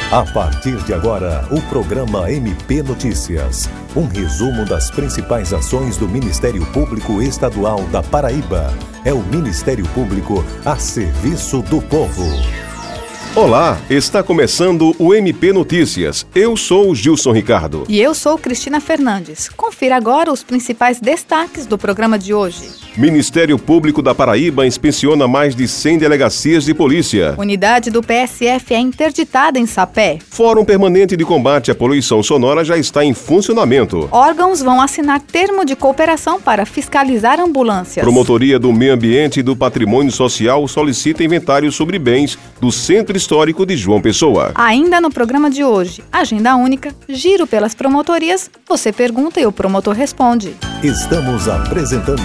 A partir de agora, o programa MP Notícias. Um resumo das principais ações do Ministério Público Estadual da Paraíba. É o Ministério Público a serviço do povo. Olá, está começando o MP Notícias. Eu sou o Gilson Ricardo. E eu sou Cristina Fernandes. Confira agora os principais destaques do programa de hoje. Ministério Público da Paraíba inspeciona mais de 100 delegacias de polícia. Unidade do PSF é interditada em Sapé. Fórum Permanente de Combate à Poluição Sonora já está em funcionamento. Órgãos vão assinar termo de cooperação para fiscalizar ambulâncias. Promotoria do Meio Ambiente e do Patrimônio Social solicita inventário sobre bens do Centro Histórico de João Pessoa. Ainda no programa de hoje, agenda única, giro pelas promotorias, você pergunta e o promotor responde. Estamos apresentando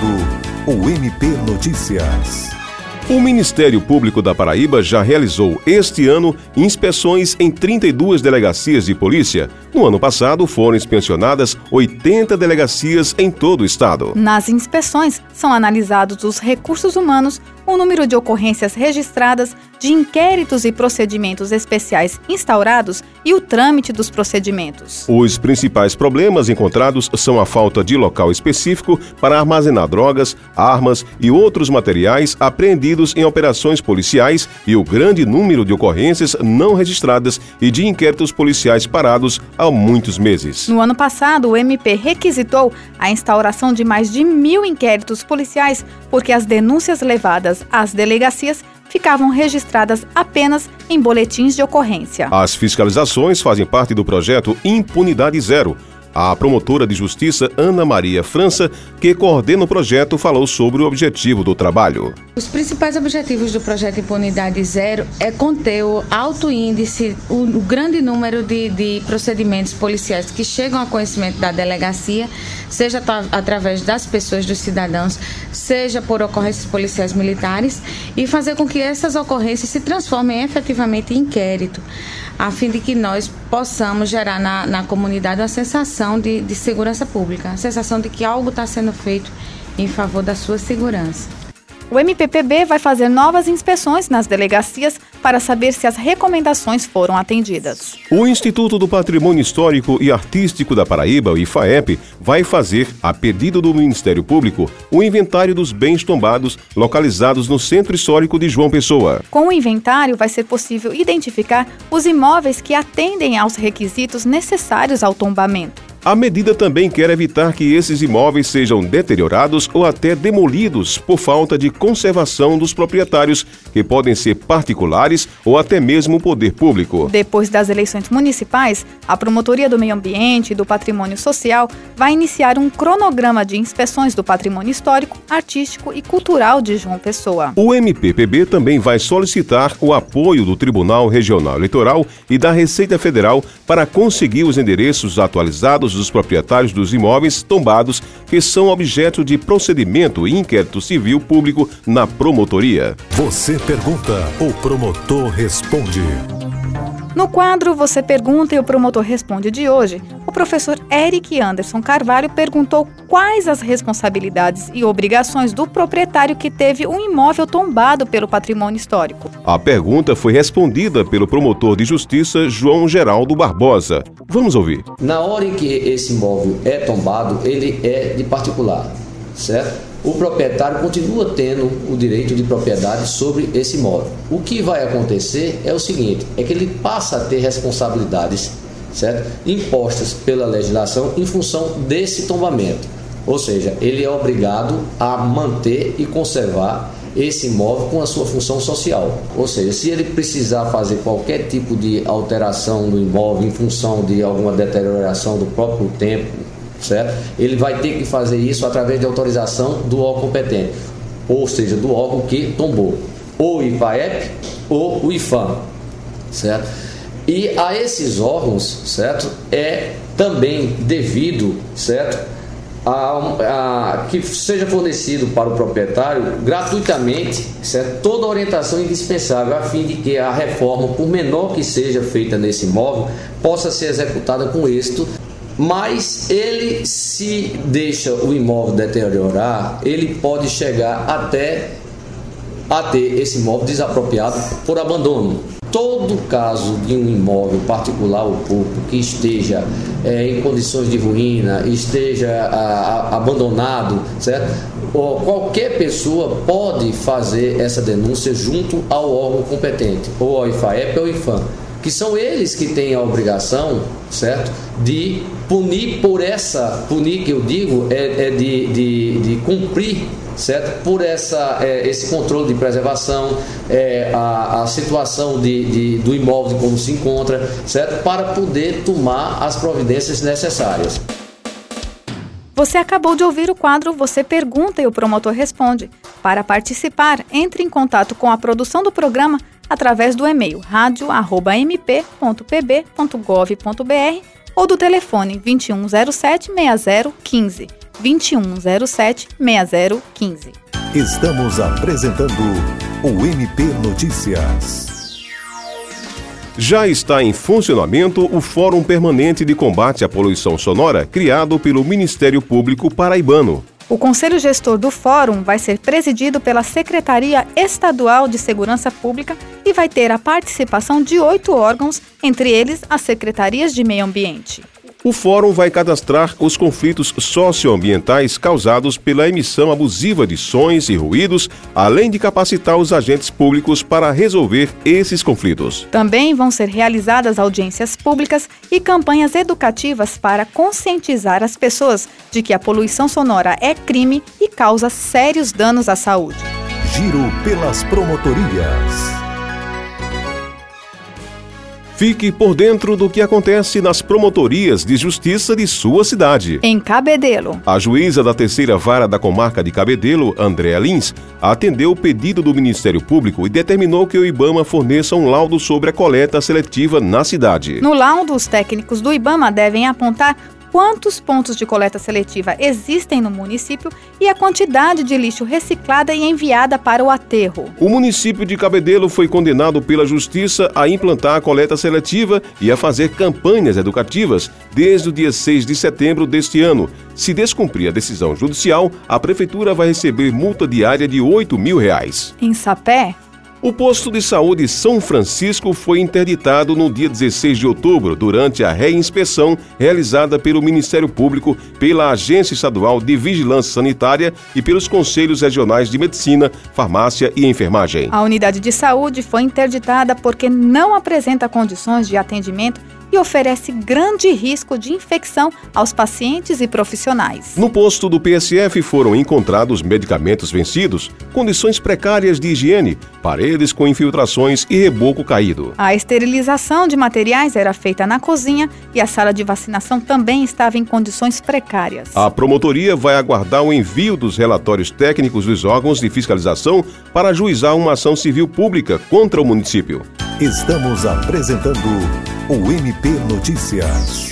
o MP Notícias. O Ministério Público da Paraíba já realizou este ano inspeções em 32 delegacias de polícia. No ano passado, foram inspecionadas 80 delegacias em todo o estado. Nas inspeções, são analisados os recursos humanos, o número de ocorrências registradas, de inquéritos e procedimentos especiais instaurados e o trâmite dos procedimentos. Os principais problemas encontrados são a falta de local específico para armazenar drogas, armas e outros materiais apreendidos em operações policiais e o grande número de ocorrências não registradas e de inquéritos policiais parados há muitos meses. No ano passado, o MP requisitou a instauração de mais de 1.000 inquéritos policiais porque as denúncias levadas às delegacias ficavam registradas apenas em boletins de ocorrência. As fiscalizações fazem parte do projeto Impunidade Zero. A promotora de justiça Ana Maria França, que coordena o projeto, falou sobre o objetivo do trabalho. Os principais objetivos do projeto Impunidade Zero é conter o alto índice, o grande número de procedimentos policiais que chegam a conhecimento da delegacia, seja através das pessoas, dos cidadãos, seja por ocorrências policiais militares, e fazer com que essas ocorrências se transformem efetivamente em inquérito, a fim de que nós possamos gerar na comunidade uma sensação de segurança pública, a sensação de que algo está sendo feito em favor da sua segurança. O MPPB vai fazer novas inspeções nas delegacias para saber se as recomendações foram atendidas. O Instituto do Patrimônio Histórico e Artístico da Paraíba, o IFAEP, vai fazer, a pedido do Ministério Público, o inventário dos bens tombados localizados no Centro Histórico de João Pessoa. Com o inventário, vai ser possível identificar os imóveis que atendem aos requisitos necessários ao tombamento. A medida também quer evitar que esses imóveis sejam deteriorados ou até demolidos por falta de conservação dos proprietários, que podem ser particulares ou até mesmo o poder público. Depois das eleições municipais, a Promotoria do Meio Ambiente e do Patrimônio Social vai iniciar um cronograma de inspeções do patrimônio histórico, artístico e cultural de João Pessoa. O MPPB também vai solicitar o apoio do Tribunal Regional Eleitoral e da Receita Federal para conseguir os endereços atualizados dos proprietários dos imóveis tombados que são objeto de procedimento e inquérito civil público na promotoria. Você pergunta, o promotor responde. No quadro Você Pergunta e o Promotor Responde de hoje, o professor Eric Anderson Carvalho perguntou quais as responsabilidades e obrigações do proprietário que teve um imóvel tombado pelo patrimônio histórico. A pergunta foi respondida pelo promotor de justiça João Geraldo Barbosa. Vamos ouvir. Na hora em que esse imóvel é tombado, ele é de particular, certo? O proprietário continua tendo o direito de propriedade sobre esse imóvel. O que vai acontecer é o seguinte, é que ele passa a ter responsabilidades, certo? Impostas pela legislação em função desse tombamento. Ou seja, ele é obrigado a manter e conservar esse imóvel com a sua função social. Ou seja, se ele precisar fazer qualquer tipo de alteração do imóvel em função de alguma deterioração do próprio tempo, certo? Ele vai ter que fazer isso através de autorização do órgão competente, ou seja, do órgão que tombou, ou o IFAEP ou o IFAM, certo? E a esses órgãos, certo, é também devido, certo, a que seja fornecido para o proprietário gratuitamente, certo, toda a orientação indispensável a fim de que a reforma, por menor que seja feita nesse imóvel, possa ser executada com êxito. Mas ele, se deixa o imóvel deteriorar, ele pode chegar até a ter esse imóvel desapropriado por abandono. Todo caso de um imóvel particular ou público que esteja em condições de ruína, esteja abandonado, certo? Ou qualquer pessoa pode fazer essa denúncia junto ao órgão competente, ou ao IFAEP ou ao IFAM, que são eles que têm a obrigação, certo, de punir punir que eu digo de cumprir, certo, por esse controle de preservação, a situação do imóvel como se encontra, certo, para poder tomar as providências necessárias. Você acabou de ouvir o quadro Você Pergunta e o Promotor Responde. Para participar, entre em contato com a produção do programa através do e-mail radio@mp.pb.gov.br ou do telefone 2107-6015. 2107-6015. Estamos apresentando o MP Notícias. Já está em funcionamento o Fórum Permanente de Combate à Poluição Sonora, criado pelo Ministério Público Paraibano. O Conselho Gestor do Fórum vai ser presidido pela Secretaria Estadual de Segurança Pública e vai ter a participação de 8 órgãos, entre eles as Secretarias de Meio Ambiente. O Fórum vai cadastrar os conflitos socioambientais causados pela emissão abusiva de sons e ruídos, além de capacitar os agentes públicos para resolver esses conflitos. Também vão ser realizadas audiências públicas e campanhas educativas para conscientizar as pessoas de que a poluição sonora é crime e causa sérios danos à saúde. Giro pelas promotorias. Fique por dentro do que acontece nas promotorias de justiça de sua cidade. Em Cabedelo, a juíza da 3ª Vara da Comarca de Cabedelo, Andréa Lins, atendeu o pedido do Ministério Público e determinou que o IBAMA forneça um laudo sobre a coleta seletiva na cidade. No laudo, os técnicos do IBAMA devem apontar quantos pontos de coleta seletiva existem no município e a quantidade de lixo reciclada e enviada para o aterro. O município de Cabedelo foi condenado pela Justiça a implantar a coleta seletiva e a fazer campanhas educativas desde o dia 6 de setembro deste ano. Se descumprir a decisão judicial, a Prefeitura vai receber multa diária de R$ 8.000. Em Sapé, o posto de saúde São Francisco foi interditado no dia 16 de outubro, durante a reinspeção realizada pelo Ministério Público, pela Agência Estadual de Vigilância Sanitária e pelos Conselhos Regionais de Medicina, Farmácia e Enfermagem. A unidade de saúde foi interditada porque não apresenta condições de atendimento e oferece grande risco de infecção aos pacientes e profissionais. No posto do PSF foram encontrados medicamentos vencidos, condições precárias de higiene, paredes com infiltrações e reboco caído. A esterilização de materiais era feita na cozinha e a sala de vacinação também estava em condições precárias. A promotoria vai aguardar o envio dos relatórios técnicos dos órgãos de fiscalização para ajuizar uma ação civil pública contra o município. Estamos apresentando o MP Notícias.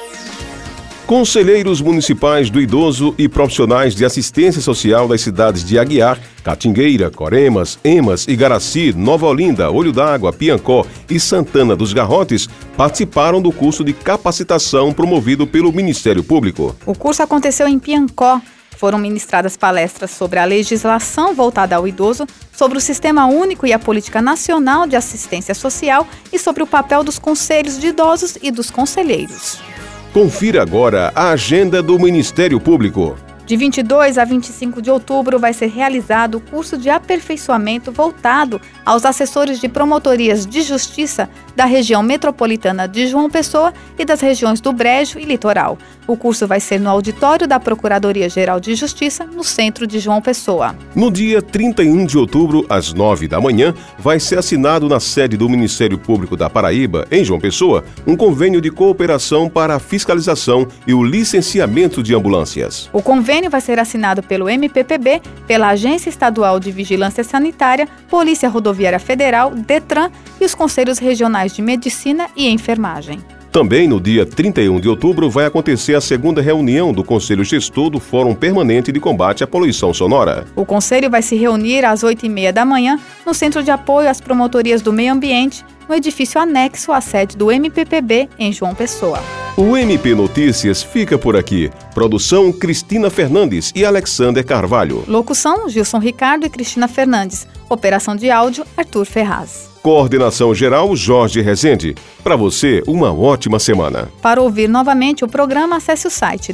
Conselheiros municipais do idoso e profissionais de assistência social das cidades de Aguiar, Catingueira, Coremas, Emas, Igaraci, Nova Olinda, Olho d'Água, Piancó e Santana dos Garrotes participaram do curso de capacitação promovido pelo Ministério Público. O curso aconteceu em Piancó. Foram ministradas palestras sobre a legislação voltada ao idoso, sobre o Sistema Único e a Política Nacional de Assistência Social e sobre o papel dos conselhos de idosos e dos conselheiros. Confira agora a agenda do Ministério Público. De 22 a 25 de outubro vai ser realizado o curso de aperfeiçoamento voltado aos assessores de promotorias de justiça da região metropolitana de João Pessoa e das regiões do Brejo e Litoral. O curso vai ser no auditório da Procuradoria-Geral de Justiça, no centro de João Pessoa. No dia 31 de outubro, às 9 da manhã, vai ser assinado na sede do Ministério Público da Paraíba, em João Pessoa, um convênio de cooperação para a fiscalização e o licenciamento de ambulâncias. O convênio vai ser assinado pelo MPPB, pela Agência Estadual de Vigilância Sanitária, Polícia Rodoviária Federal, Detran e os Conselhos Regionais de Medicina e Enfermagem. Também no dia 31 de outubro vai acontecer a segunda reunião do Conselho Gestor do Fórum Permanente de Combate à Poluição Sonora. O Conselho vai se reunir às 8h30 da manhã no Centro de Apoio às Promotorias do Meio Ambiente, no edifício anexo à sede do MPPB em João Pessoa. O MP Notícias fica por aqui. Produção Cristina Fernandes e Alexander Carvalho. Locução Gilson Ricardo e Cristina Fernandes. Operação de áudio Arthur Ferraz. Coordenação geral Jorge Rezende. Para você, uma ótima semana. Para ouvir novamente o programa, acesse o site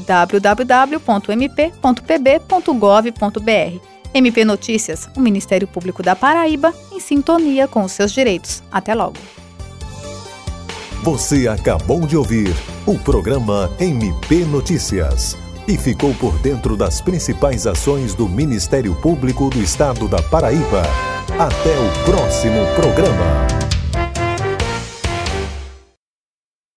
www.mp.pb.gov.br. MP Notícias, o Ministério Público da Paraíba, em sintonia com os seus direitos. Até logo. Você acabou de ouvir o programa MP Notícias e ficou por dentro das principais ações do Ministério Público do Estado da Paraíba. Até o próximo programa.